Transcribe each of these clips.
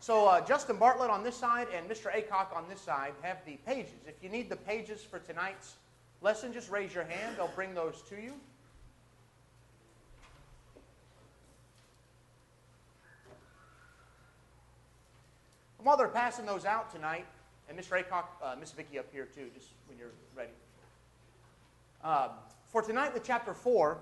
So Justin Bartlett on this side and Mr. Acock on this side have the pages. If you need the pages for tonight's lesson, just raise your hand. They'll bring those to you. And while they're passing those out tonight, and Mr. Acock, Miss Vicki up here too, just when you're ready. For tonight with chapter 4,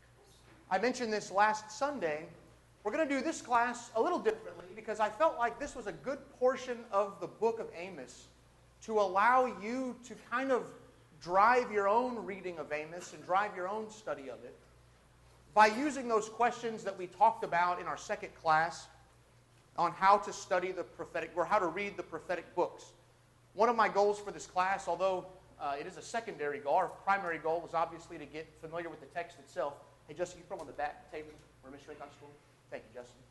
I mentioned this last Sunday, we're going to do this class a little differently because I felt like this was a good portion of the book of Amos to allow you to kind of drive your own reading of Amos and drive your own study of it by using those questions that we talked about in our second class on how to study the prophetic, or how to read the prophetic books. One of my goals for this class, although it is a secondary goal, our primary goal was obviously to get familiar with the text itself. Hey, Justin, you put them on the back table where Mr. Acon's school? Thank you, Justin.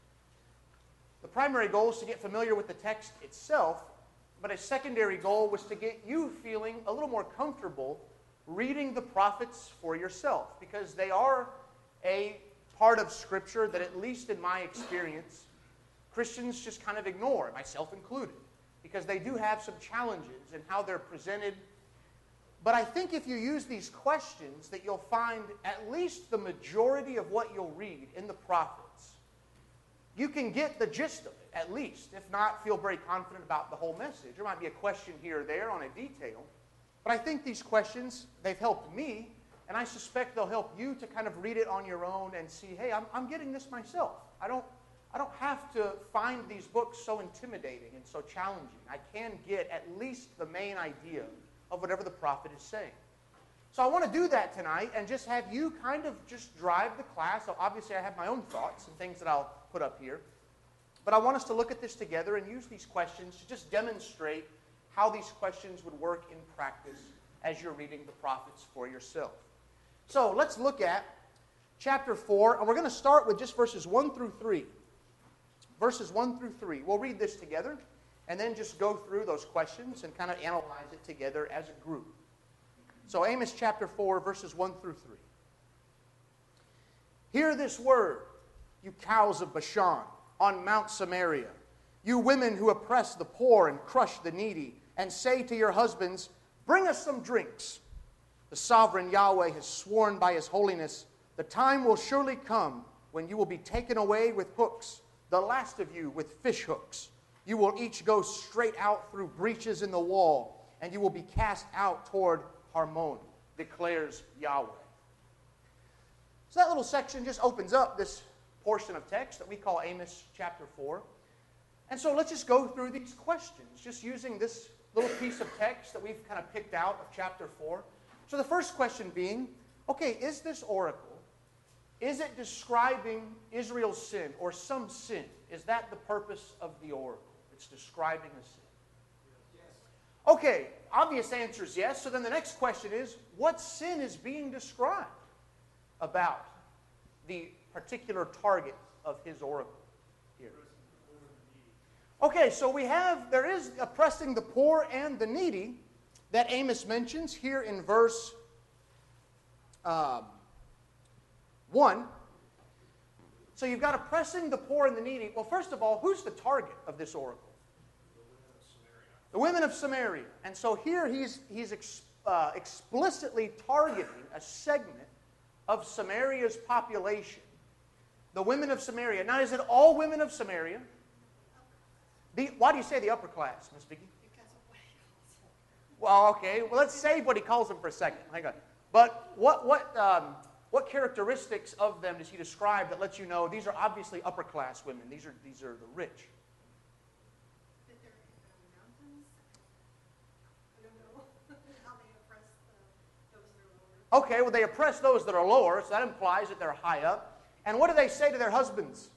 The primary goal is to get familiar with the text itself, but a secondary goal was to get you feeling a little more comfortable reading the prophets for yourself, because they are a part of Scripture that, at least in my experience, Christians just kind of ignore, myself included, because they do have some challenges in how they're presented. But I think if you use these questions, that you'll find at least the majority of what you'll read in the prophets, you can get the gist of it, at least. If not, feel very confident about the whole message. There might be a question here or there on a detail. But I think these questions, they've helped me, and I suspect they'll help you to kind of read it on your own and see, hey, I'm getting this myself. I don't have to find these books so intimidating and so challenging. I can get at least the main idea of whatever the prophet is saying. So I want to do that tonight and just have you kind of just drive the class. So obviously I have my own thoughts and things that I'll put up here. But I want us to look at this together and use these questions to just demonstrate how these questions would work in practice as you're reading the prophets for yourself. So let's look at chapter 4, and we're going to start with just verses 1 through 3. Verses 1 through 3. We'll read this together and then just go through those questions and kind of analyze it together as a group. So Amos chapter 4, verses 1 through 3. Hear this word, you cows of Bashan, on Mount Samaria, you women who oppress the poor and crush the needy, and say to your husbands, bring us some drinks. The sovereign Yahweh has sworn by his holiness, the time will surely come when you will be taken away with hooks, the last of you with fish hooks. You will each go straight out through breaches in the wall, and you will be cast out toward Harmon, declares Yahweh. So that little section just opens up this portion of text that we call Amos chapter 4. And so let's just go through these questions, just using this little piece of text that we've kind of picked out of chapter 4. So the first question being, okay, is this oracle, is it describing Israel's sin or some sin? Is that the purpose of the oracle? It's describing a sin. Yes. Okay, obvious answer is yes. So then the next question is, what sin is being described about the particular target of his oracle here? Okay, so there is oppressing the poor and the needy that Amos mentions here in verse 1. So you've got oppressing the poor and the needy. Well, first of all, who's the target of this oracle? The women of Samaria. And so here he's explicitly targeting a segment of Samaria's population. The women of Samaria. Now, is it all women of Samaria? Why do you say the upper class, Miss Vicki? Because of what he calls them. Well, okay. Well, let's save what he calls them for a second. Hang on. But what characteristics of them does he describe that lets you know these are obviously upper class women? These are the rich. That they're in the mountains. I don't know how they oppress those that are lower. Okay, well, they oppress those that are lower, so that implies that they're high up. And what do they say to their husbands?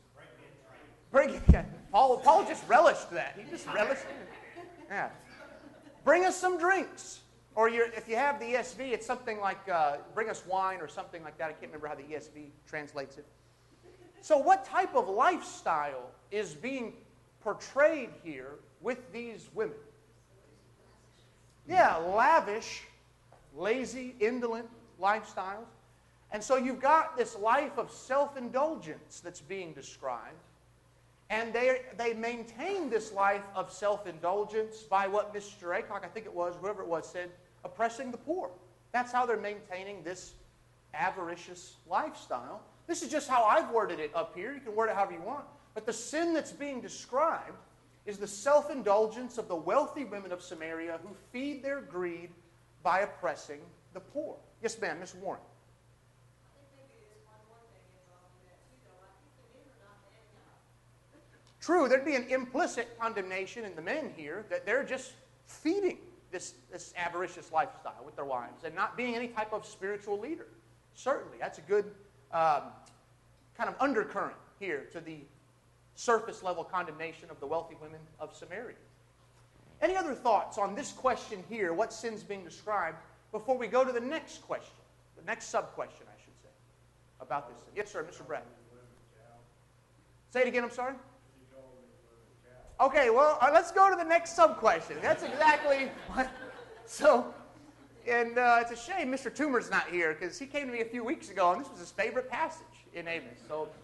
Paul just relished that. He just relished it. Yeah. Bring us some drinks. Or if you have the ESV, it's something like bring us wine or something like that. I can't remember how the ESV translates it. So what type of lifestyle is being portrayed here with these women? Yeah, lavish, lazy, indolent lifestyles. And so you've got this life of self-indulgence that's being described. And they maintain this life of self-indulgence by what Mr. Aycock, I think it was, whoever it was, said, oppressing the poor. That's how they're maintaining this avaricious lifestyle. This is just how I've worded it up here. You can word it however you want. But the sin that's being described is the self-indulgence of the wealthy women of Samaria who feed their greed by oppressing the poor. Yes, ma'am, Miss Warren. I think maybe there's one more thing involved in that too, though. I think the men are not bad guys. True, there'd be an implicit condemnation in the men here that they're just feeding this avaricious lifestyle with their wives and not being any type of spiritual leader. Certainly, that's a good kind of undercurrent here to the surface level condemnation of the wealthy women of Samaria. Any other thoughts on this question here, what sin's being described, before we go to the next question, the next sub-question, I should say, about this sin? Yes, sir, Mr. Brett. Say it again, I'm sorry? Okay, well, let's go to the next sub-question. That's exactly what... So, and it's a shame Mr. Toomer's not here, because he came to me a few weeks ago, and this was his favorite passage in Amos.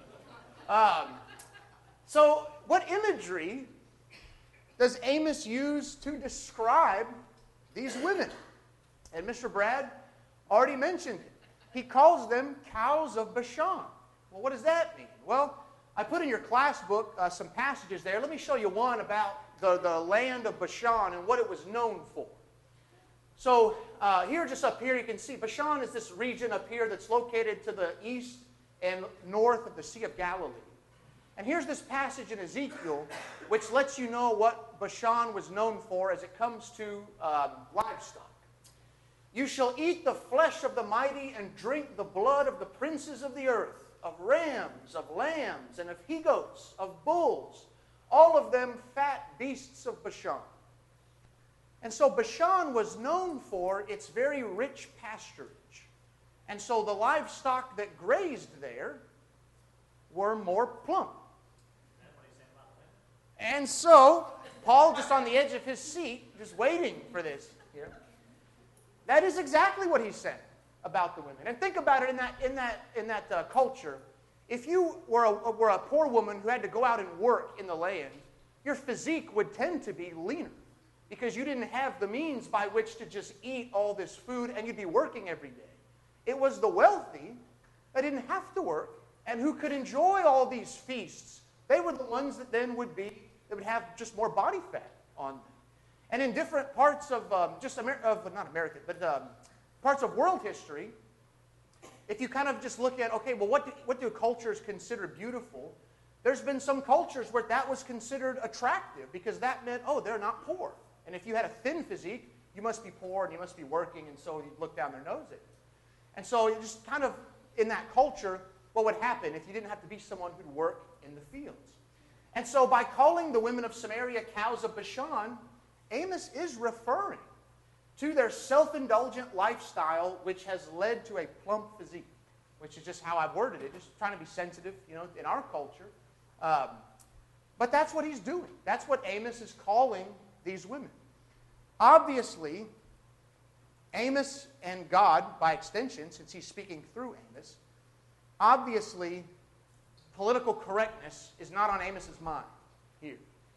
So what imagery does Amos use to describe these women? And Mr. Brad already mentioned it. He calls them cows of Bashan. Well, what does that mean? Well, I put in your class book some passages there. Let me show you one about the land of Bashan and what it was known for. So here, just up here, you can see Bashan is this region up here that's located to the east and north of the Sea of Galilee. And here's this passage in Ezekiel which lets you know what Bashan was known for as it comes to livestock. You shall eat the flesh of the mighty and drink the blood of the princes of the earth, of rams, of lambs, and of he-goats, of bulls, all of them fat beasts of Bashan. And so Bashan was known for its very rich pasturage. And so the livestock that grazed there were more plump. And so, Paul, just on the edge of his seat, just waiting for this here, that is exactly what he said about the women. And think about it in that culture. If you were a poor woman who had to go out and work in the land, your physique would tend to be leaner because you didn't have the means by which to just eat all this food and you'd be working every day. It was the wealthy that didn't have to work and who could enjoy all these feasts. They were the ones that then would have just more body fat on them. And in different parts of parts of world history, if you kind of just look at, okay, well, what do cultures consider beautiful? There's been some cultures where that was considered attractive because that meant, oh, they're not poor. And if you had a thin physique, you must be poor and you must be working, and so you'd look down their nose at you. And so just kind of in that culture, what would happen if you didn't have to be someone who'd work in the fields? And so by calling the women of Samaria cows of Bashan, Amos is referring to their self-indulgent lifestyle, which has led to a plump physique, which is just how I've worded it, just trying to be sensitive, in our culture. But that's what he's doing. That's what Amos is calling these women. Obviously, Amos and God, by extension, since he's speaking through Amos, obviously, political correctness is not on Amos's mind here.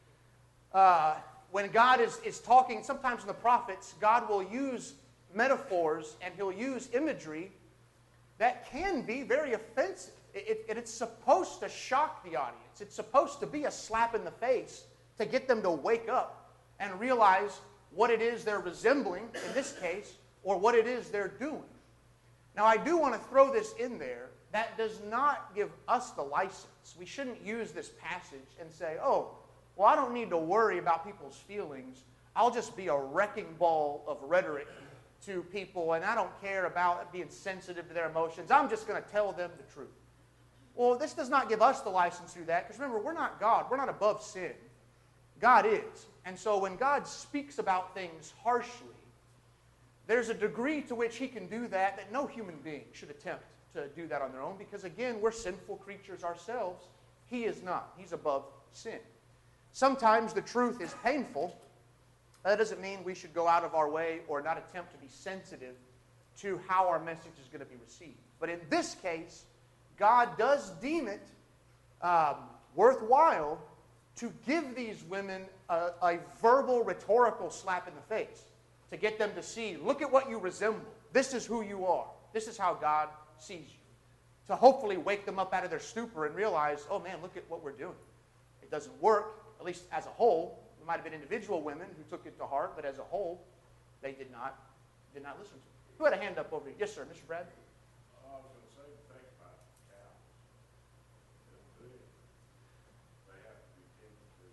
When God is talking, sometimes in the prophets, God will use metaphors and he'll use imagery that can be very offensive. It's supposed to shock the audience. It's supposed to be a slap in the face to get them to wake up and realize what it is they're resembling, in this case, or what it is they're doing. Now, I do want to throw this in there. That does not give us the license. We shouldn't use this passage and say, oh, well, I don't need to worry about people's feelings. I'll just be a wrecking ball of rhetoric to people, and I don't care about being sensitive to their emotions. I'm just going to tell them the truth. Well, this does not give us the license to do that, because remember, we're not God. We're not above sin. God is. And so when God speaks about things harshly, there's a degree to which he can do that no human being should attempt to do that on their own, because again, we're sinful creatures ourselves. He is not. He's above sin. Sometimes the truth is painful. That doesn't mean we should go out of our way or not attempt to be sensitive to how our message is going to be received. But in this case, God does deem it worthwhile to give these women a verbal, rhetorical slap in the face, to get them to see, look at what you resemble. This is who you are. This is how God sees you. To hopefully wake them up out of their stupor and realize, oh man, look at what we're doing. It doesn't work, at least as a whole. There might have been individual women who took it to heart, but as a whole, they did not listen to it. Who had a hand up over here? Yes, sir, Mr. Brad. I was going to say, think about cows. They have to be tended to.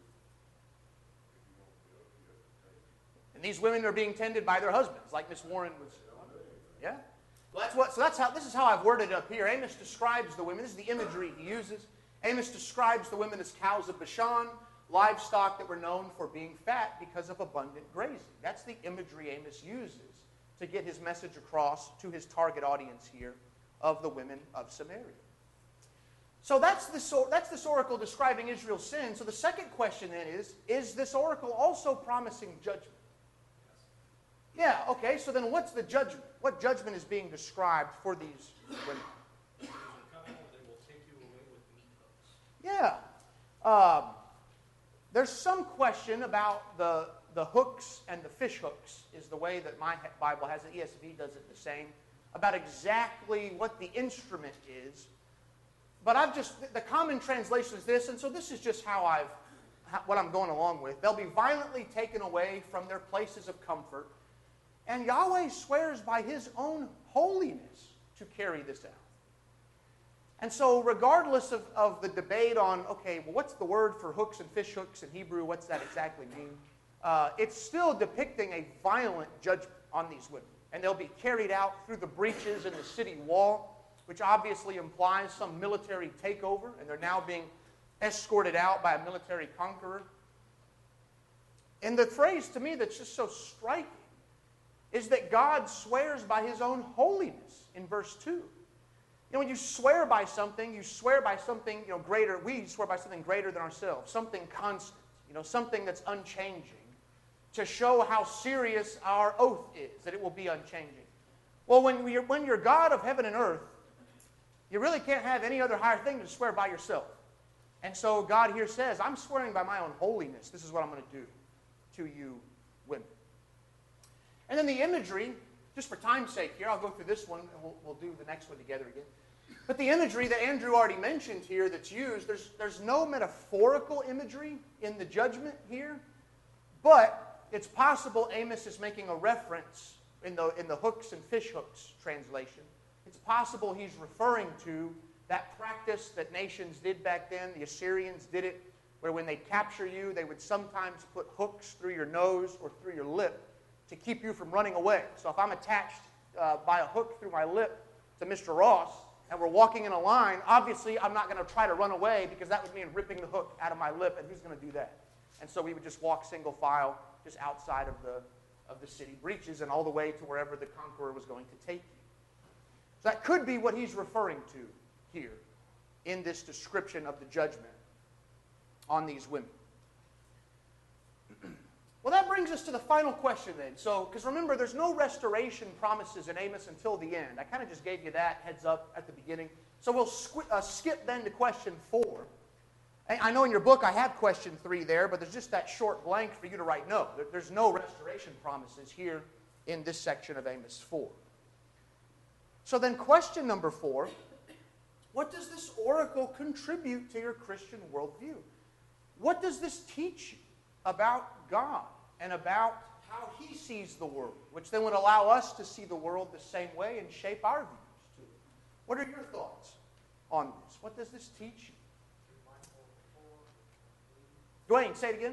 If you want to go, you have to take it. And these women are being tended by their husbands, like Miss Warren was. Yeah. Well, this is how I've worded it up here. Amos describes the women. This is the imagery he uses. Amos describes the women as cows of Bashan, livestock that were known for being fat because of abundant grazing. That's the imagery Amos uses to get his message across to his target audience here of the women of Samaria. So that's this oracle describing Israel's sin. So the second question then is this oracle also promising judgment? Yeah, okay, so then what's the judgment? What judgment is being described for these women? They will take you away with meat hooks. Yeah. There's some question about the hooks and the fish hooks, is the way that my Bible has it. ESV does it the same, about exactly what the instrument is. But the common translation is this, and so this is just what I'm going along with. They'll be violently taken away from their places of comfort, and Yahweh swears by His own holiness to carry this out. And so regardless of the debate on, okay, well, what's the word for hooks and fish hooks in Hebrew? What's that exactly mean? It's still depicting a violent judgment on these women. And they'll be carried out through the breaches in the city wall, which obviously implies some military takeover, and they're now being escorted out by a military conqueror. And the phrase to me that's just so striking is that God swears by His own holiness in verse 2. You know, when you swear by something, greater. We swear by something greater than ourselves, something constant, something that's unchanging, to show how serious our oath is, that it will be unchanging. Well, when you're God of heaven and earth, you really can't have any other higher thing to swear by yourself. And so God here says, I'm swearing by my own holiness. This is what I'm going to do to you women. And then the imagery, just for time's sake here, I'll go through this one, and we'll do the next one together again. But the imagery that Andrew already mentioned here that's used, there's no metaphorical imagery in the judgment here, but it's possible Amos is making a reference in the hooks and fish hooks translation. It's possible he's referring to that practice that nations did back then. The Assyrians did it, where when they'd capture you, they would sometimes put hooks through your nose or through your lip to keep you from running away. So if I'm attached by a hook through my lip to Mr. Ross, and we're walking in a line, obviously I'm not going to try to run away, because that would mean ripping the hook out of my lip, and who's going to do that? And so we would just walk single file just outside of the city breaches and all the way to wherever the conqueror was going to take you. So that could be what he's referring to here in this description of the judgment on these women. Well, that brings us to the final question then. So, because remember, there's no restoration promises in Amos until the end. I kind of just gave you that heads up at the beginning. So we'll skip then to question 4. I know in your book I have question 3 there, but there's just that short blank for you to write no. There's no restoration promises here in this section of Amos 4. So then question number 4, what does this oracle contribute to your Christian worldview? What does this teach you about God and about how He sees the world, which then would allow us to see the world the same way and shape our views too? What are your thoughts on this? What does this teach you? Dwayne, say it again.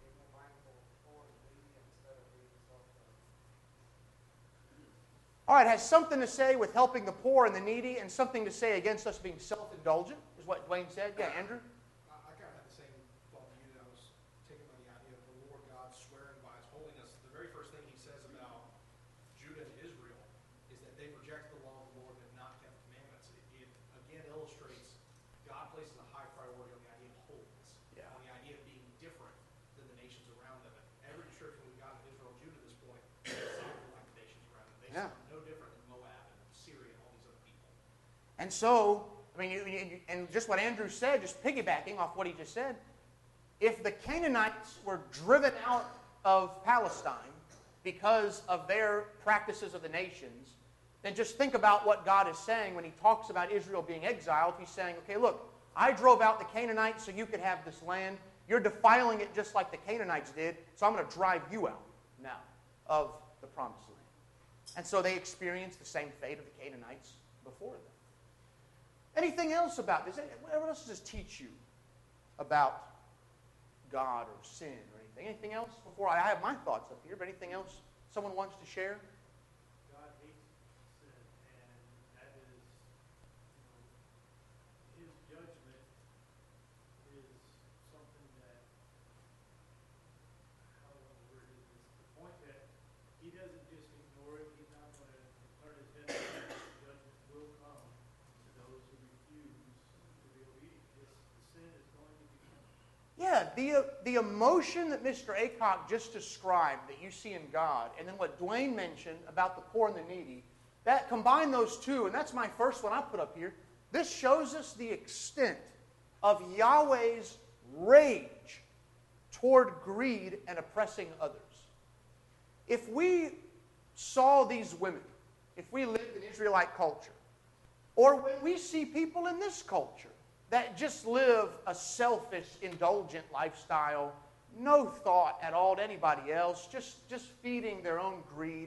All right, it has something to say with helping the poor and the needy, and something to say against us being self-indulgent, is what Dwayne said. Yeah, Andrew? I kind of had the same thought to you that I was taken by the idea of the Lord God swearing by His holiness. The very first thing He says about Judah and Israel is that they've rejected the law of the Lord and have not kept the commandments. It again illustrates God places a high priority on the idea of holiness, on the idea of being different than the nations around them. And every description we've got of Israel and Judah at this point is exactly like the nations around them. They sound no different than Moab and Syria and all these other people. And so, I mean, and just what Andrew said, just piggybacking off what he just said, if the Canaanites were driven out of Palestine because of their practices of the nations, then just think about what God is saying when he talks about Israel being exiled. He's saying, okay, look, I drove out the Canaanites so you could have this land. You're defiling it just like the Canaanites did, so I'm going to drive you out now of the promised land. And so they experienced the same fate of the Canaanites before them. Anything else about this? What else does this teach you about God or sin or anything? Anything else before I have my thoughts up here, but anything else someone wants to share? God hates sin, and that is, his judgment is something that, how do I want to word it, is the point that he doesn't just ignore it, he's not going to turn his head away. Judgment will come to those who refuse to be obedient. The sin is going to be coming. Yeah, the emotion that Mr. Aycock just described that you see in God, and then what Dwayne mentioned about the poor and the needy, that combine those two, and that's my first one I put up here. This shows us the extent of Yahweh's rage toward greed and oppressing others. If we saw these women, if we lived in Israelite culture, or when we see people in this culture that just live a selfish, indulgent lifestyle, no thought at all to anybody else, just feeding their own greed,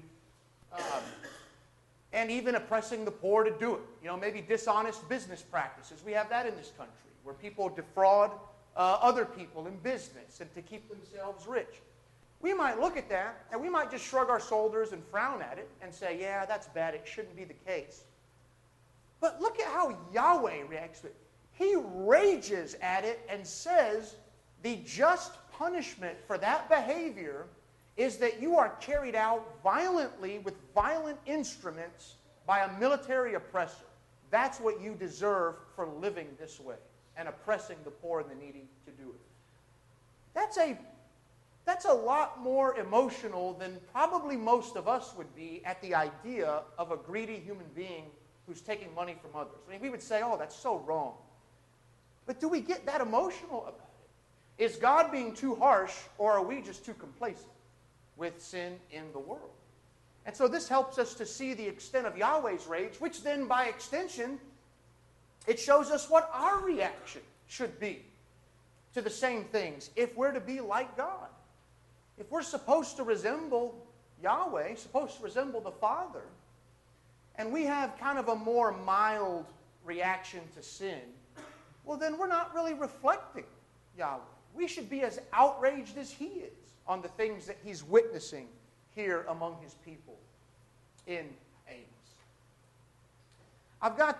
and even oppressing the poor to do it. You know, maybe dishonest business practices. We have that in this country, where people defraud other people in business and to keep themselves rich. We might look at that, and we might just shrug our shoulders and frown at it and say, yeah, that's bad, it shouldn't be the case. But look at how Yahweh reacts to it. He rages at it and says the just punishment for that behavior is that you are carried out violently with violent instruments by a military oppressor. That's what you deserve for living this way and oppressing the poor and the needy to do it. That's a lot more emotional than probably most of us would be at the idea of a greedy human being who's taking money from others. I mean, we would say, oh, that's so wrong. But do we get that emotional about it? Is God being too harsh, or are we just too complacent with sin in the world? And so this helps us to see the extent of Yahweh's rage, which then, by extension, it shows us what our reaction should be to the same things if we're to be like God. If we're supposed to resemble Yahweh, supposed to resemble the Father, and we have kind of a more mild reaction to sin, well, then we're not really reflecting Yahweh. We should be as outraged as he is on the things that he's witnessing here among his people in Amos. I've got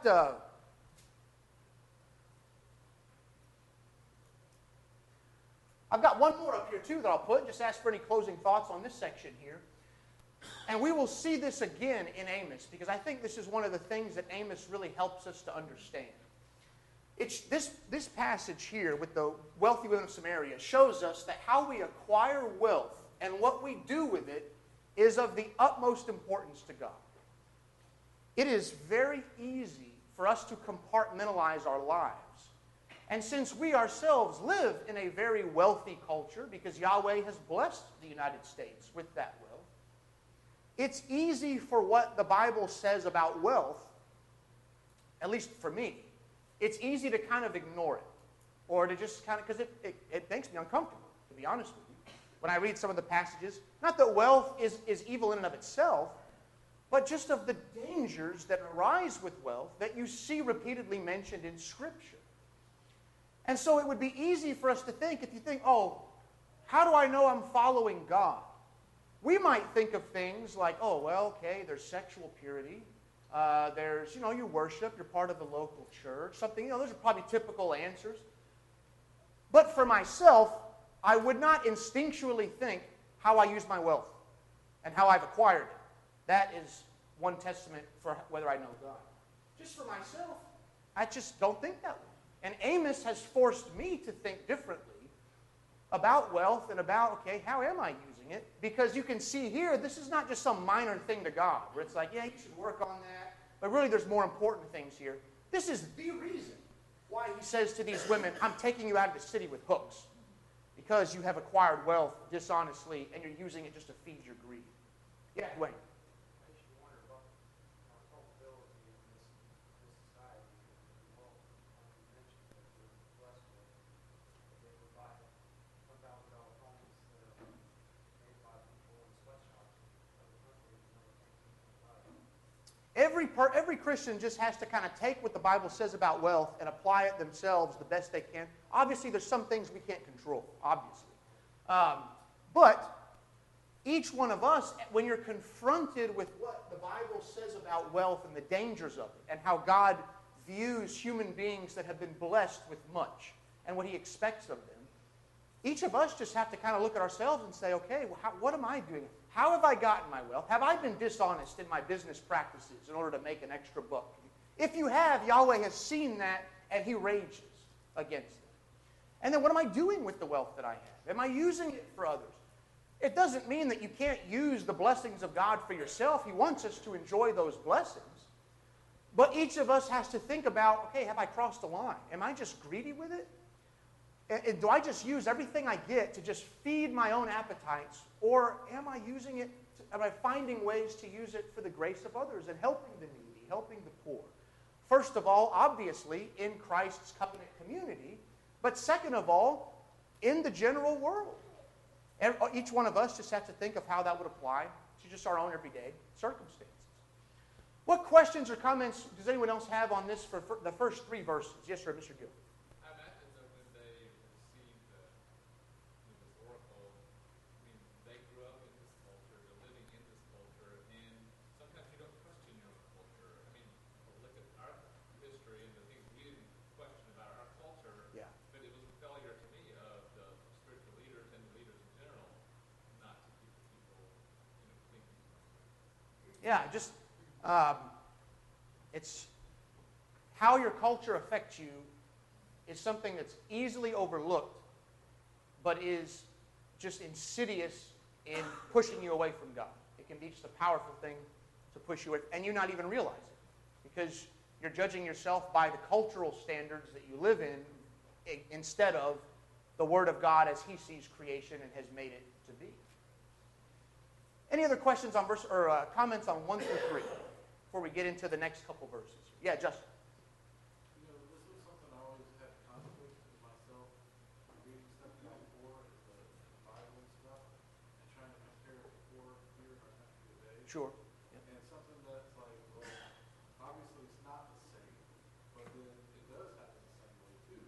one more up here too that I'll put. Just ask for any closing thoughts on this section here. And we will see this again in Amos, because I think this is one of the things that Amos really helps us to understand. It's this passage here with the wealthy women of Samaria shows us that how we acquire wealth and what we do with it is of the utmost importance to God. It is very easy for us to compartmentalize our lives. And since we ourselves live in a very wealthy culture, because Yahweh has blessed the United States with that wealth, it's easy for what the Bible says about wealth, at least for me, it's easy to kind of ignore it, or to just kind of, because it makes me uncomfortable, to be honest with you. When I read some of the passages, not that wealth is evil in and of itself, but just of the dangers that arise with wealth that you see repeatedly mentioned in Scripture. And so it would be easy for us to think, if you think, oh, how do I know I'm following God? We might think of things like, oh, well, okay, there's sexual purity. There's, you worship, you're part of the local church, something, those are probably typical answers. But for myself, I would not instinctually think how I use my wealth and how I've acquired it. That is one testament for whether I know God. Just for myself, I just don't think that way. And Amos has forced me to think differently about wealth and about, okay, how am I using it? Because you can see here, this is not just some minor thing to God, where it's like, yeah, you should work on that. But really, there's more important things here. This is the reason why he says to these women, I'm taking you out of the city with hooks. because you have acquired wealth dishonestly and you're using it just to feed your greed. Yeah, Dwayne. Makes you wonder about our culpability in this society. Well, like you mentioned, that we're blessed with, that they provide $1,000 homes that are made by people in sweatshops in other countries, and never think about it. Every Christian just has to kind of take what the Bible says about wealth and apply it themselves the best they can. Obviously, there's some things we can't control, obviously. But each one of us, when you're confronted with what the Bible says about wealth and the dangers of it, and how God views human beings that have been blessed with much, and what He expects of them, each of us just have to kind of look at ourselves and say, okay, well, what am I doing? How have I gotten my wealth? Have I been dishonest in my business practices in order to make an extra buck? If you have, Yahweh has seen that, and He rages against it. And then what am I doing with the wealth that I have? Am I using it for others? It doesn't mean that you can't use the blessings of God for yourself. He wants us to enjoy those blessings. But each of us has to think about, okay, have I crossed the line? Am I just greedy with it? And do I just use everything I get to just feed my own appetites? Or am I using it, am I finding ways to use it for the grace of others and helping the needy, helping the poor? First of all, obviously, in Christ's covenant community. But second of all, in the general world. Each one of us just has to think of how that would apply to just our own everyday circumstances. What questions or comments does anyone else have on this for the first three verses? Yes, sir, Mr. Gill. I imagine that when they received this oracle, I mean, they grew up in this culture, they're living in this culture, and sometimes you don't question your own culture. I mean, look at our history and the things we didn't question about our culture, Yeah. but it was a failure to me of the spiritual leaders and the leaders in general not to keep the people, thinking. Yeah, just it's how your culture affects you is something that's easily overlooked, but is just insidious in pushing you away from God. It can be just a powerful thing to push you away, and you not even realize it, because you're judging yourself by the cultural standards that you live in instead of the Word of God as He sees creation and has made it to be. Any other questions on verse or comments on 1 through 3 before we get into the next couple verses? Yeah, Justin. This was something I always had conflict with myself, reading stuff about before, the Bible and stuff, and trying to compare it before here in our country today. Sure. And something that's like, well, obviously it's not the same, but then it does happen the same way too.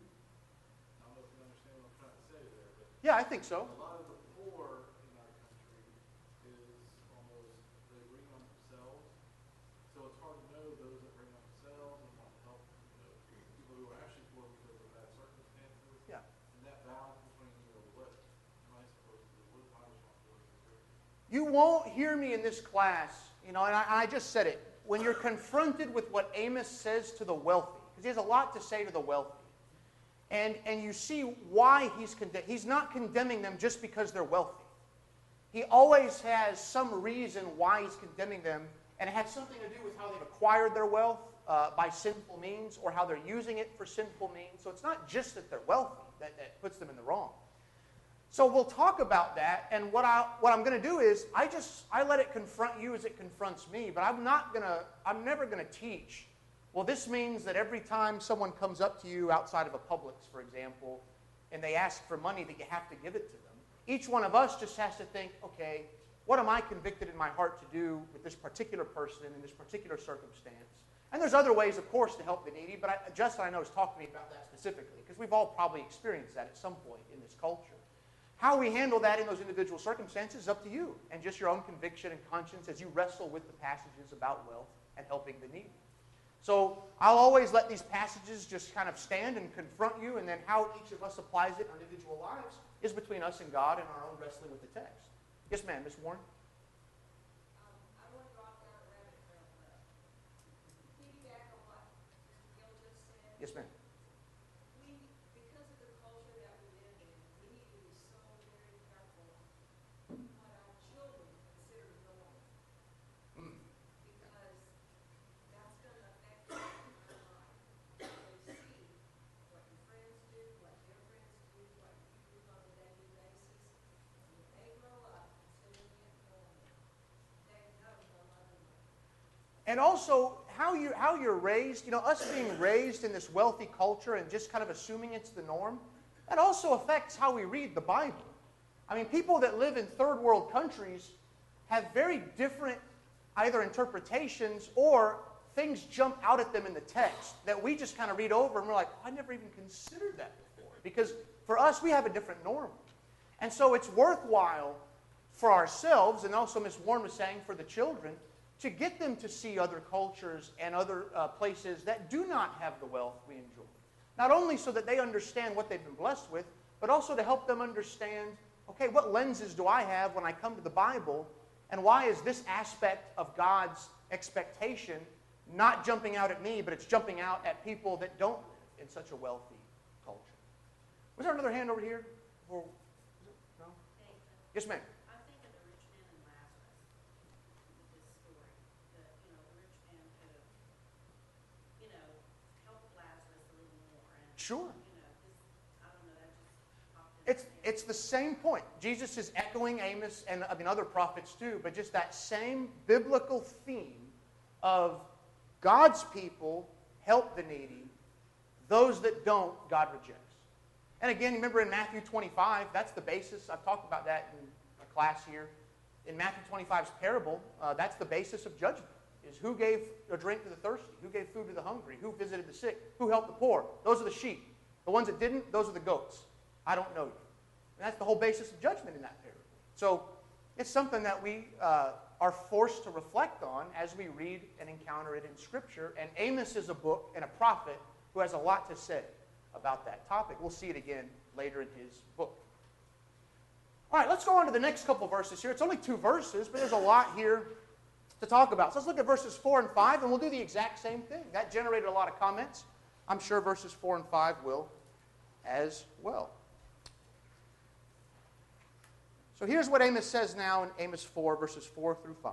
I don't know if you understand what I'm trying to say there, but Yeah, I think so. a lot of the poor in our country is almost, they bring on themselves. So it's hard to know those that bring on themselves and want to help, people who are actually poor because of bad circumstances. Yeah. And that balance between, what am I supposed to do? What is my responsibility here? You won't hear me in this class, and I just said it, when you're confronted with what Amos says to the wealthy, because he has a lot to say to the wealthy, and you see why he's not condemning them just because they're wealthy. He always has some reason why he's condemning them, and it has something to do with how they've acquired their wealth by sinful means, or how they're using it for sinful means. So it's not just that they're wealthy that puts them in the wrong. So we'll talk about that, and what I'm going to do is I let it confront you as it confronts me, but I'm never going to teach. Well, this means that every time someone comes up to you outside of a Publix, for example, and they ask for money, that you have to give it to them. Each one of us just has to think, okay, what am I convicted in my heart to do with this particular person in this particular circumstance? And there's other ways, of course, to help the needy, but Justin, I know, has talked to me about that specifically, because we've all probably experienced that at some point in this culture. How we handle that in those individual circumstances is up to you, and just your own conviction and conscience as you wrestle with the passages about wealth and helping the needy. So I'll always let these passages just kind of stand and confront you, and then how each of us applies it in our individual lives is between us and God and our own wrestling with the text. Yes, ma'am, Ms. Warren? I want to drop down a rabbit trail, but piggyback on what Mr. Gill just said. Yes, ma'am. Because of the culture that we live in, we need to be so very careful what our children consider normal. Because that's going to affect their life. They see what your friends do, what their friends do, what you do on a daily And also, how you're raised, you know, us being raised in this wealthy culture and just kind of assuming it's the norm, that also affects how we read the Bible. I mean, people that live in third world countries have very different either interpretations or things jump out at them in the text that we just kind of read over and we're like, oh, I never even considered that before. Because for us, we have a different norm. And so it's worthwhile for ourselves, and also Ms. Warren was saying for the children, to get them to see other cultures and other places that do not have the wealth we enjoy. Not only so that they understand what they've been blessed with, but also to help them understand, okay, what lenses do I have when I come to the Bible, and why is this aspect of God's expectation not jumping out at me, but it's jumping out at people that don't live in such a wealthy culture. Was there another hand over here? Or, no? Yes, ma'am. I think of the rich man and Lazarus with this story. That, you know, the rich man could have, you know, helped Lazarus a little more. And, Sure. you know, this, I don't know, that just popped in. It's the same point. Jesus is echoing Amos and other prophets too, but just that same biblical theme of God's people help the needy. Those that don't, God rejects. And again, remember in Matthew 25, that's the basis. I've talked about that in a class here. In Matthew 25's parable, that's the basis of judgment, is who gave a drink to the thirsty, who gave food to the hungry, who visited the sick, who helped the poor. Those are the sheep. The ones that didn't, those are the goats. I don't know you. And that's the whole basis of judgment in that parable. So it's something that we are forced to reflect on as we read and encounter it in Scripture. And Amos is a book and a prophet who has a lot to say about that topic. We'll see it again later in his book. All right, let's go on to the next couple verses here. It's only 2 verses, but there's a lot here to talk about. So let's look at verses 4 and 5, and we'll do the exact same thing. That generated a lot of comments. I'm sure verses 4 and 5 will as well. So here's what Amos says now in Amos 4, verses 4 through 5.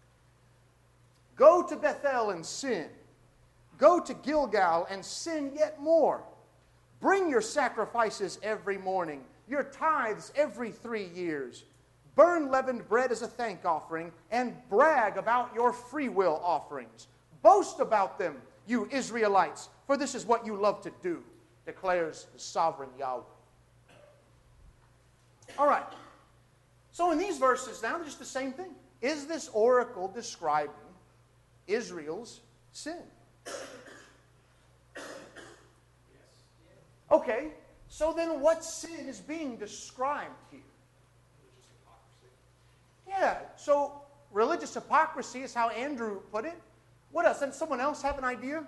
Go to Bethel and sin. Go to Gilgal and sin yet more. Bring your sacrifices every morning, your tithes every 3 years. Burn leavened bread as a thank offering, and brag about your freewill offerings. Boast about them, you Israelites, for this is what you love to do, declares the sovereign Yahweh. All right. So in these verses now, they're just the same thing. Is this oracle describing Israel's sin? Okay, so then what sin is being described here? Yeah, so religious hypocrisy is how Andrew put it. What else? Does someone else have an idea?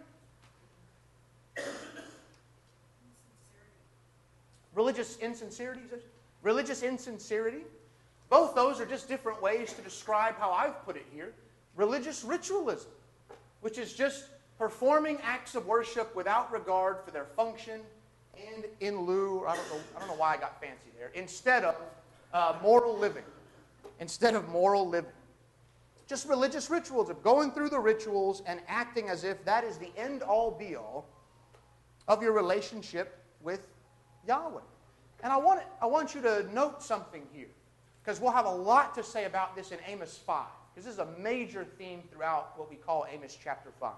Religious insincerity? Religious insincerity. Both those are just different ways to describe how I've put it here. Religious ritualism, which is just performing acts of worship without regard for their function and in lieu, I don't know why I got fancy there, instead of moral living. Instead of moral living. Just religious rituals of going through the rituals and acting as if that is the end-all, be-all of your relationship with Yahweh. And I want you to note something here, because we'll have a lot to say about this in Amos 5, because this is a major theme throughout what we call Amos chapter 5.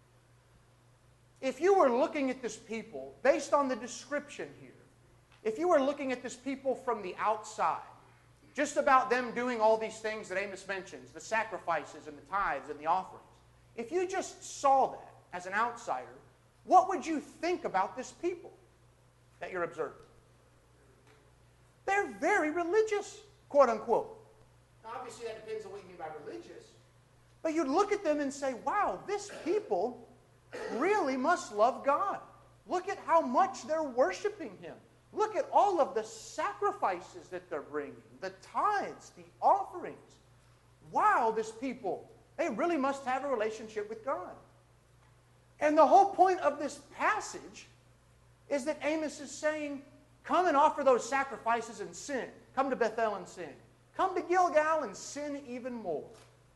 If you were looking at this people, based on the description here, if you were looking at this people from the outside, just about them doing all these things that Amos mentions, the sacrifices and the tithes and the offerings, if you just saw that as an outsider, what would you think about this people that you're observing? They're very religious, quote unquote. Now, obviously, that depends on what you mean by religious. But you'd look at them and say, wow, this people really must love God. Look at how much they're worshiping Him. Look at all of the sacrifices that they're bringing, the tithes, the offerings. Wow, this people, they really must have a relationship with God. And the whole point of this passage is that Amos is saying, come and offer those sacrifices and sin. Come to Bethel and sin. Come to Gilgal and sin even more.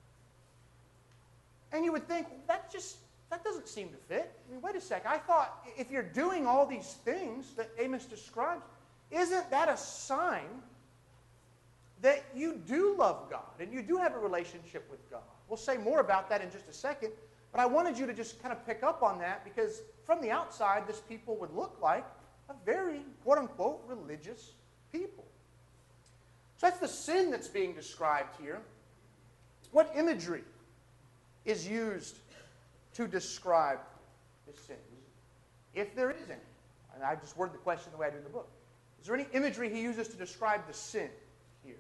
And you would think, well, that doesn't seem to fit. I mean, wait a sec. I thought if you're doing all these things that Amos describes, isn't that a sign that you do love God and you do have a relationship with God. We'll say more about that in just a second, but I wanted you to just kind of pick up on that because from the outside, this people would look like a very, quote-unquote, religious people. So that's the sin that's being described here. What imagery is used to describe this sin? If there is any. And I just worded the question the way I did in the book. Is there any imagery he uses to describe the sin here?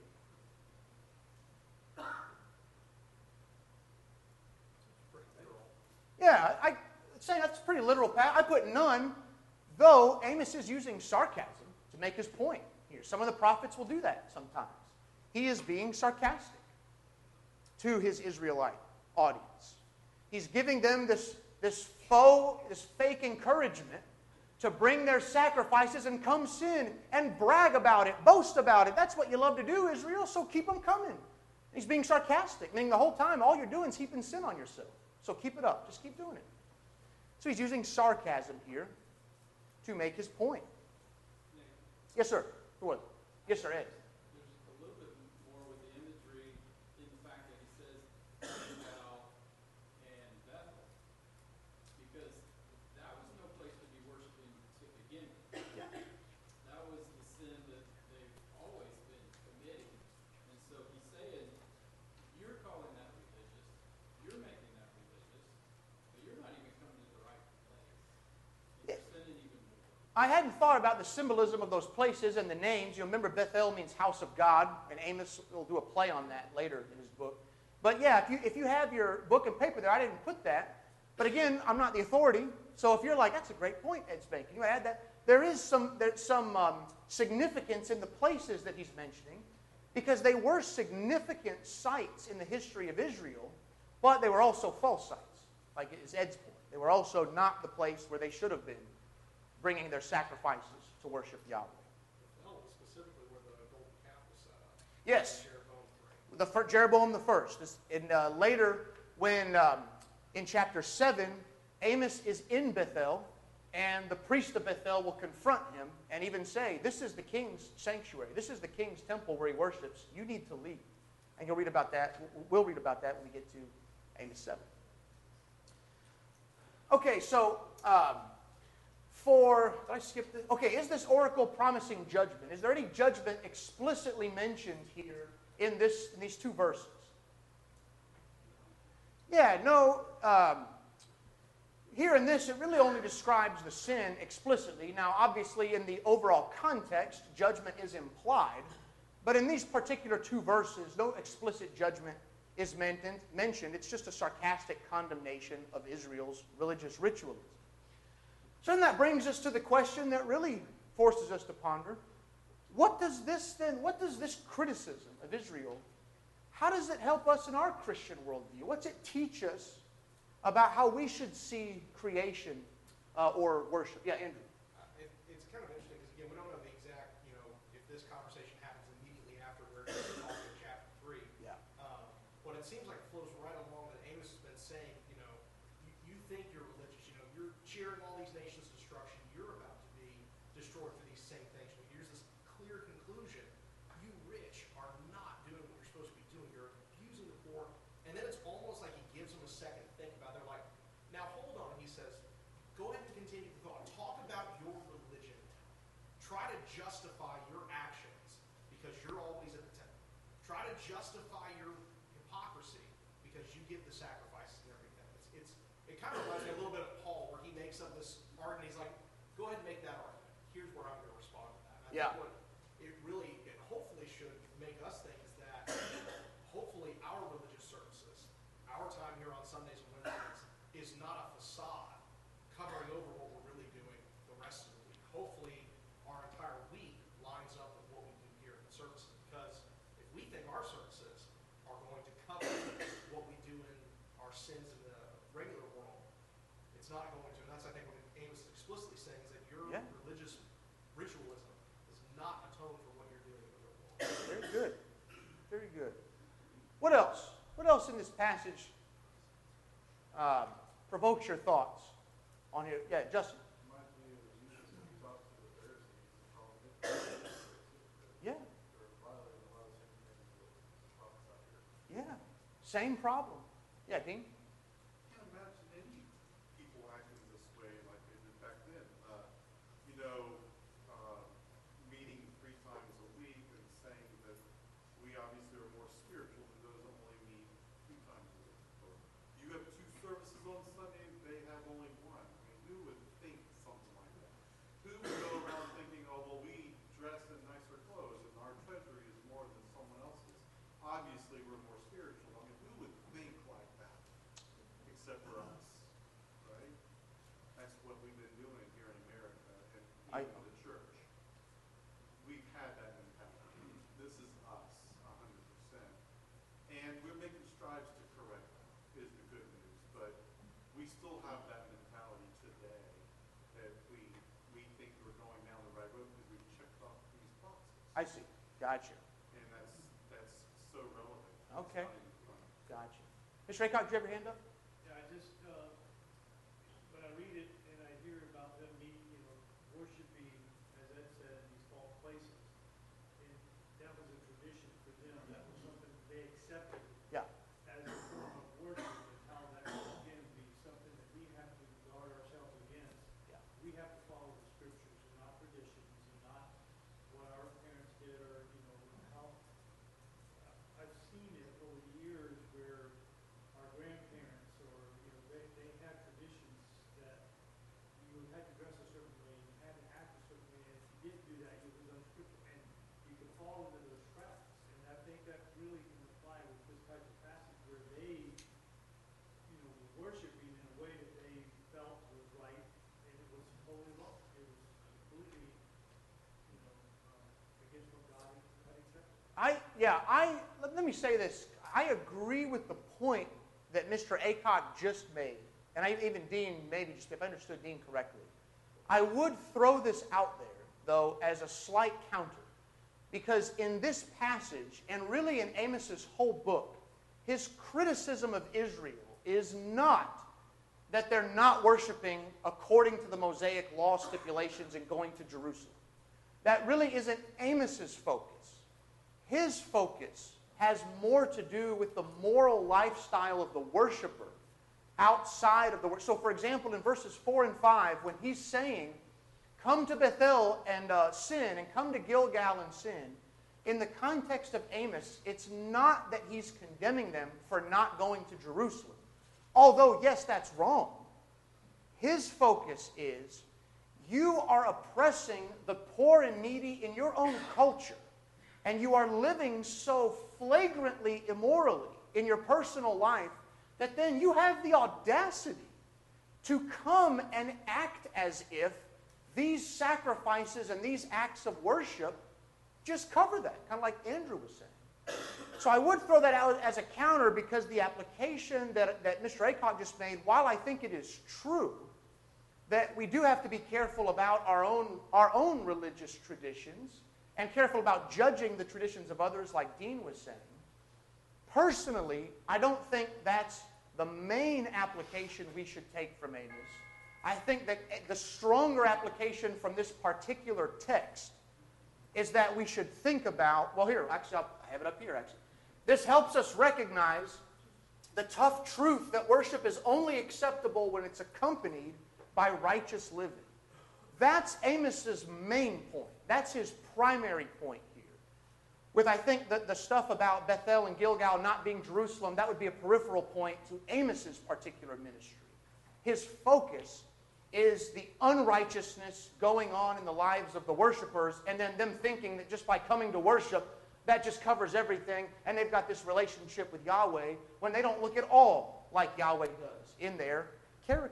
Yeah, I'd say that's pretty literal, Pat. I put none, though Amos is using sarcasm to make his point here. Some of the prophets will do that sometimes. He is being sarcastic to his Israelite audience. He's giving them this fake encouragement to bring their sacrifices and come sin and brag about it, boast about it. That's what you love to do, Israel, so keep them coming. He's being sarcastic, meaning the whole time all you're doing is heaping sin on yourself. So keep it up. Just keep doing it. So he's using sarcasm here to make his point. Yes, sir. Who was it? Yes, sir, Ed. There's a little bit more with the imagery in the fact that he says Gilgal and Bethel, because that was no place to be worshiping to begin with. Yeah. That was the sin that they've always been committing. And so he's saying, you're calling that religious, you're making that religious, but you're not even coming to the right place. And you're sinning even more. I hadn't thought about the symbolism of those places and the names. You remember Bethel means house of God, and Amos will do a play on that later in his book. But yeah, if you have your book and paper there, I didn't put that. But again, I'm not the authority. So if you're like, that's a great point, Ed Spank, can you add that? There's some significance in the places that he's mentioning because they were significant sites in the history of Israel, but they were also false sites, like is Ed's point. They were also not the place where they should have been bringing their sacrifices to worship Yahweh. Bethel was specifically where the golden calf was set up. Yes. Jeroboam III. Jeroboam the first. Later, when in chapter 7, Amos is in Bethel, and the priest of Bethel will confront him and even say, this is the king's sanctuary. This is the king's temple where he worships. You need to leave. And you'll read about that. We'll read about that when we get to Amos 7. Okay, so did I skip this? Okay, is this oracle promising judgment? Is there any judgment explicitly mentioned here in these two verses? Yeah, no. Here in this, it really only describes the sin explicitly. Now, obviously, in the overall context, judgment is implied. But in these particular two verses, no explicit judgment is mentioned. It's just a sarcastic condemnation of Israel's religious ritualism. So then that brings us to the question that really forces us to ponder. What does this criticism of Israel, how does it help us in our Christian worldview? What's it teach us about how we should see creation or worship? Yeah, Andrew. It's kind of interesting because, again, we don't know the exact, if this conversation happens immediately after we're talking in chapter 3. Yeah. But it seems like it flows right along that Amos has been saying, you think you're religious, you're cheering all these nations' destruction, you're about to be destroyed for these same things. But here's this clear conclusion. You rich are not doing what you're supposed to be doing. You're abusing the poor. And then it's almost like he gives them a second to think about it. They're like, now hold on. And he says, go ahead and continue the thought. Talk about your religion. Try to justify your actions because you're always at the temple. Try to justify your hypocrisy because you give the sacrifices and everything. It kind of reminds me a little bit of Paul where he makes up this argument. He's like, go ahead and make that argument. Here's where I'm going to respond to that. And I think what it hopefully should make us think is that hopefully our religious services, our time here on Sundays and Wednesdays, is not a facade covering over what we're really doing the rest of the week. Hopefully our entire week lines up with what we do here in the services, because if we think our services are going to cover what we do in our sins in the regular world, it's not going to. And that's, I think, what Amos is explicitly saying is that your religious ritualism does not atone for what you're doing in the real world. Very good. Very good. What else? What else in this passage provokes your thoughts on here? Yeah, Justin. Reminds me of Jesus when he talks to the Pharisees and called them hypocrites. Yeah. They're violating a lot of the same things that the prophets Same problem. Yeah, Dean? Can't imagine any people acting this way like they did back then. You know, meeting 3 times a week and saying that we obviously are more spiritual than those that only meet 2 times a week. Or you have 2 services on Sunday, they have only 1. I mean, who would think something like that? Who would go around thinking, oh, well, we dress in nicer clothes and our treasury is more than someone else's? Obviously, we're more spiritual. I mean, who would think like that? Except for us, right? That's what we've been doing here in America and even the church. We've had that mentality. This is us, 100%. And we're making strides to correct that, is the good news. But we still have that mentality today that we think we're going down the right road because we've checked off these boxes. I see. Gotcha. And that's so relevant. Okay. It's not even funny. Gotcha. Mr. Aycock, did you have your hand up? Yeah, I just, when I read it and I hear about them meeting, worshiping, as Ed said, in these false places, and that was a tradition for them. That was something they accepted Yeah. as a form of worship, and how that can again be something that we have to guard ourselves against. Yeah. We have to follow the scriptures and not traditions and not what our parents did or, how. I've seen it over the years where our grandparents or, they had traditions that you had to dress a certain way, you had to act a certain way, and if you didn't do that, it was unscriptural, and you could fall into those traps. And I think that really can apply with this type of passage where they, were worshiping in a way that they felt was right, and it was totally wrong. It was completely, against what God had accepted. Let me say this. I agree with the point that Mr. Aycock just made, and even Dean, maybe just if I understood Dean correctly. I would throw this out there, though, as a slight counter, because in this passage, and really in Amos's whole book, his criticism of Israel is not that they're not worshiping according to the Mosaic law stipulations and going to Jerusalem. That really isn't Amos's focus. His focus has more to do with the moral lifestyle of the worshiper outside of the worship. So, for example, in verses 4 and 5, when he's saying, come to Bethel and sin, and come to Gilgal and sin, in the context of Amos, it's not that he's condemning them for not going to Jerusalem. Although, yes, that's wrong. His focus is, you are oppressing the poor and needy in your own culture, and you are living so flagrantly immorally in your personal life that then you have the audacity to come and act as if these sacrifices and these acts of worship just cover that, kind of like Andrew was saying. So I would throw that out as a counter because the application that Mr. Aycock just made, while I think it is true that we do have to be careful about our own religious traditions and careful about judging the traditions of others like Dean was saying, personally, I don't think that's the main application we should take from Amos. I think that the stronger application from this particular text is that we should think about, well, here, actually, I have it up here, actually. This helps us recognize the tough truth that worship is only acceptable when it's accompanied by righteous living. That's Amos's main point. That's his primary point here. With, I think, the stuff about Bethel and Gilgal not being Jerusalem, that would be a peripheral point to Amos's particular ministry. His focus is the unrighteousness going on in the lives of the worshipers, and then them thinking that just by coming to worship, that just covers everything, and they've got this relationship with Yahweh, when they don't look at all like Yahweh does in their character.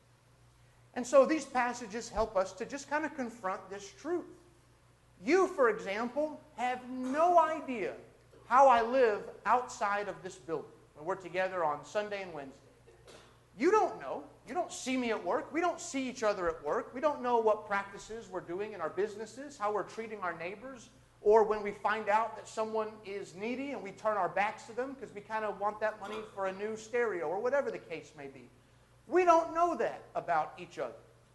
And so these passages help us to just kind of confront this truth. You, for example, have no idea how I live outside of this building when we're together on Sunday and Wednesday. You don't know. You don't see me at work. We don't see each other at work. We don't know what practices we're doing in our businesses, how we're treating our neighbors, or when we find out that someone is needy and we turn our backs to them because we kind of want that money for a new stereo or whatever the case may be. We don't know that about each other.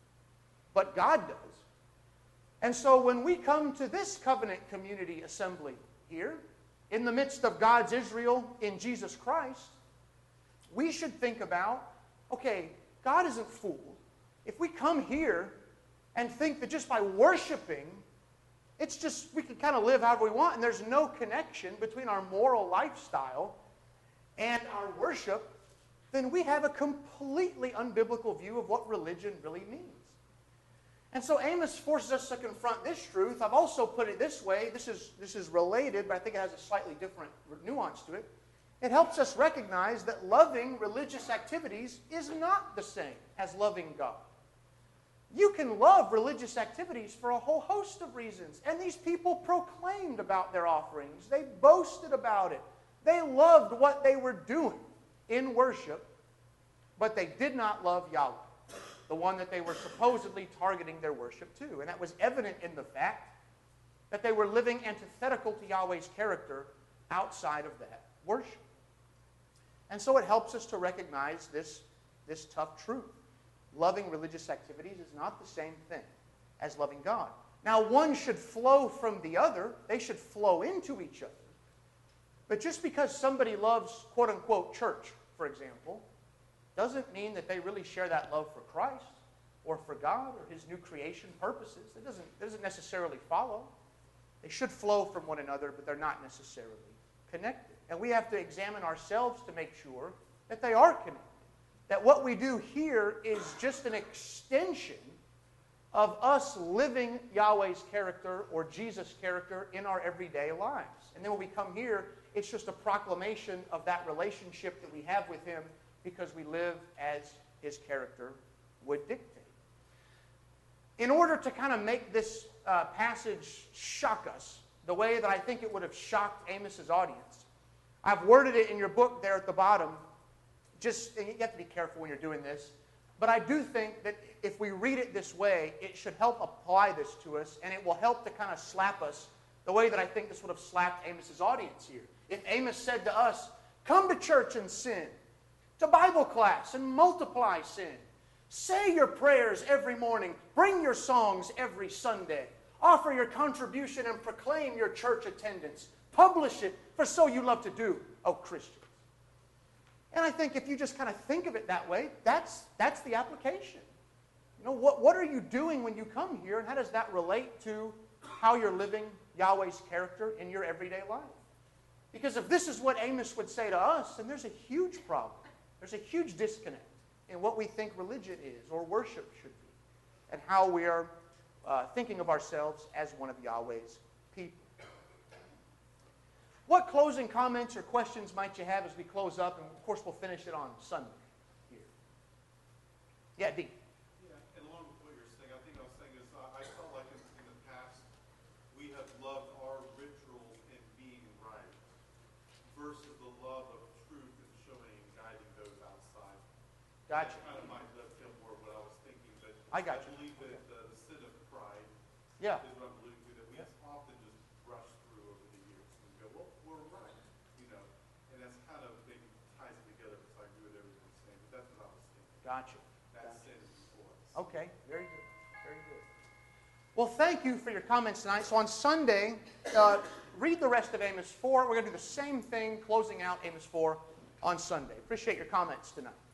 But God does. And so when we come to this covenant community assembly here, in the midst of God's Israel in Jesus Christ, we should think about, okay, God isn't fooled. If we come here and think that just by worshiping, it's just, we can kind of live however we want, and there's no connection between our moral lifestyle and our worship, then we have a completely unbiblical view of what religion really means. And so Amos forces us to confront this truth. I've also put it this way. This is related, but I think it has a slightly different nuance to it. It helps us recognize that loving religious activities is not the same as loving God. You can love religious activities for a whole host of reasons. And these people proclaimed about their offerings. They boasted about it. They loved what they were doing in worship, but they did not love Yahweh, the one that they were supposedly targeting their worship to. And that was evident in the fact that they were living antithetical to Yahweh's character outside of that worship. And so it helps us to recognize this tough truth. Loving religious activities is not the same thing as loving God. Now, one should flow from the other. They should flow into each other. But just because somebody loves, quote-unquote, church, for example, doesn't mean that they really share that love for Christ or for God or His new creation purposes. It doesn't necessarily follow. They should flow from one another, but they're not necessarily connected. And we have to examine ourselves to make sure that they are connected. That what we do here is just an extension of us living Yahweh's character or Jesus' character in our everyday lives. And then when we come here, it's just a proclamation of that relationship that we have with Him because we live as His character would dictate. In order to kind of make this passage shock us the way that I think it would have shocked Amos's audience, I've worded it in your book there at the bottom. Just, and you have to be careful when you're doing this, but I do think that if we read it this way, it should help apply this to us, and it will help to kind of slap us the way that I think this would have slapped Amos's audience here. If Amos said to us, come to church and sin, to Bible class and multiply sin, say your prayers every morning, bring your songs every Sunday, offer your contribution and proclaim your church attendance, publish it, for so you love to do, O Christians. And I think if you just kind of think of it that way, that's the application. You know, what are you doing when you come here, and how does that relate to how you're living Yahweh's character in your everyday life? Because if this is what Amos would say to us, then there's a huge problem. There's a huge disconnect in what we think religion is or worship should be, and how we are thinking of ourselves as one of Yahweh's people. What closing comments or questions might you have as we close up? And, of course, we'll finish it on Sunday here. Yeah, Dean. Yeah, and along with what you're saying, I think I was saying is I felt like in the past we have loved our rituals and being right versus the love of truth and showing and guiding those outside. Gotcha. That kind of might dovetail more what I was thinking. But I got you. believe that the sin of pride Yeah. is what I'm alluding to, that we often just brush through over the years and go, well, we're right, you know, and that's kind of maybe ties it together because I agree with everything you're saying, but that's what I was thinking. Gotcha. That sin is before us. Okay, very good. Very good. Well, thank you for your comments tonight. So on Sunday, read the rest of Amos 4. We're going to do the same thing, closing out Amos 4 on Sunday. Appreciate your comments tonight.